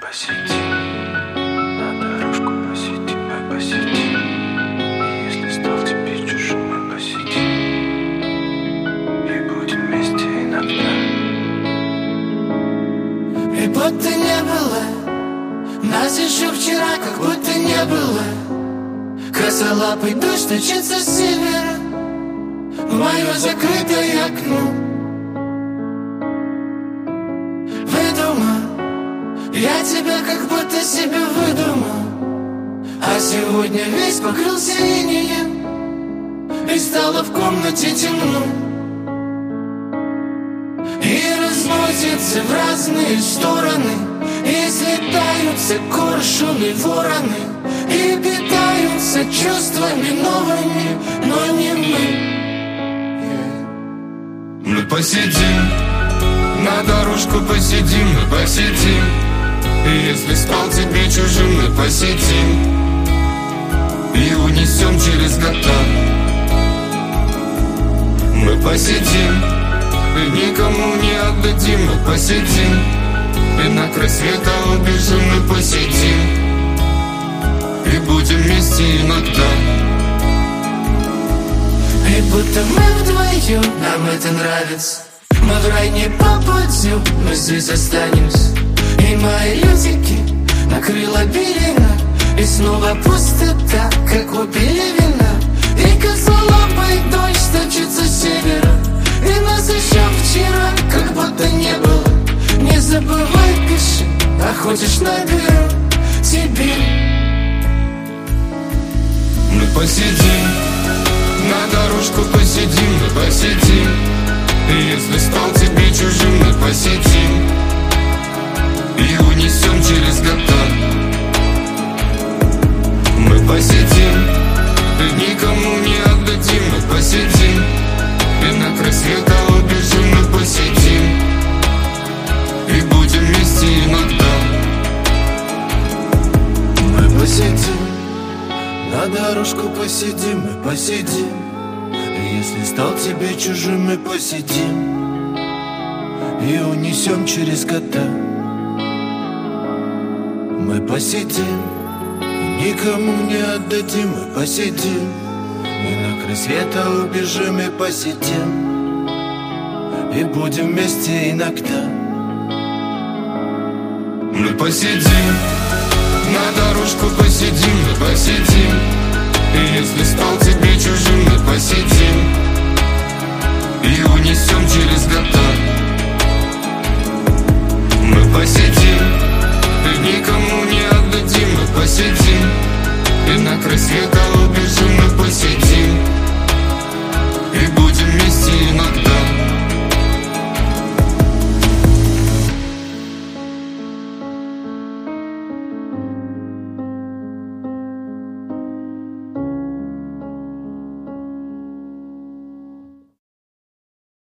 посидим, на дорожку посидим, мы посидим. И если стал тебе чужим, мы посидим. И будем вместе иногда. И будто не было нас еще вчера, как будто не было. Косолапый дождь стучится с севера в мое закрытое окно. Выдумал я тебя, как будто себе выдумал. А сегодня весь покрылся инеем, и стало в комнате темно. И разносится в разные стороны, и слетаются коршуны, вороны, и питаются чувствами новыми, но не мы. Мы посидим, на дорожку посидим, мы посидим. И если стал тебе чужим, мы посидим. И унесем через года. Мы посидим, и никому не отдадим, мы посидим. И на край света убежим, мы посидим. И будем вместе иногда. И будто мы вдвоем, нам это нравится. Мы в рай не попадем, мы здесь останемся. И мои лютики накрыла белина, и снова пустота, как у Пелевина. И косолапый дождь сточится с севера, и нас еще вчера, как будто не было. Не забывай, пиши, а хочешь наберу тебе. Мы посидим, на дорожку посидим, мы посидим. И если стал тебе чужим, мы посидим. И унесем через года. Мы посидим, и никому не отдадим, мы посидим. И на край света убежим, мы посидим. И будем вместе иногда. Мы посидим, на дорожку посидим, мы посидим. И если стал тебе чужим, мы посидим. И унесем через года. Мы посидим, и никому не отдадим, мы посидим. И на край света убежим и посидим. И будем вместе иногда. Мы посидим, на дорожку посидим, мы посидим. И если стал тебе чужим, мы посидим. И унесем через года. Мы посидим,